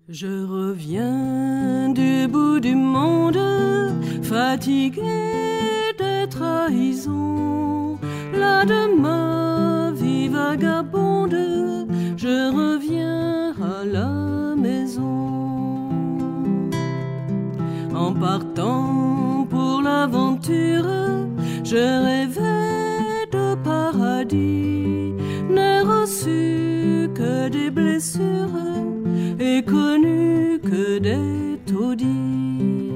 Je reviens du bout du monde, fatigué des trahisons. Là de ma vie vagabonde, je reviens à la maison. En partant pour l'aventure, je rêvais de paradis, n'ai reçu que des blessures et connu que des taudis.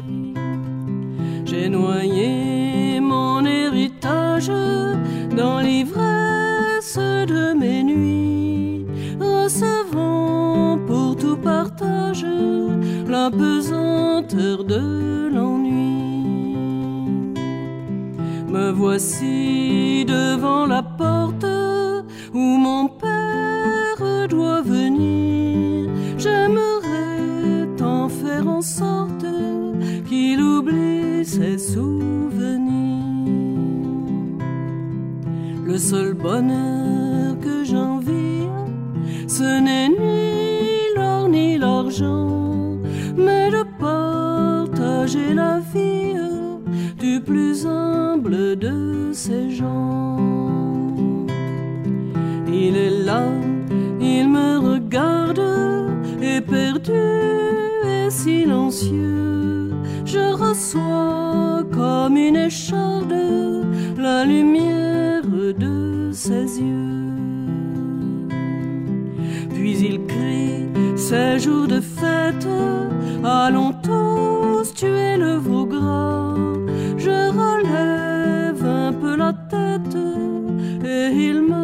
J'ai noyé mon héritage dans l'ivresse de mes nuits, recevant pour tout partage la pesanteur de l'ennui. Me voici devant la porte où mon père doit venir. J'aimerais tant faire en sorte qu'il oublie ses souvenirs. Le seul bonheur que j'envie, ce n'est ni l'or ni l'argent, mais de partager la vie du plus humble de ces gens. Il est là, il me regarde, éperdu et silencieux. Je reçois comme une écharde la lumière de ses yeux. Puis il crie, c'est jour de fête, allons tous tuer le veau gras. Je relève un peu la tête et il me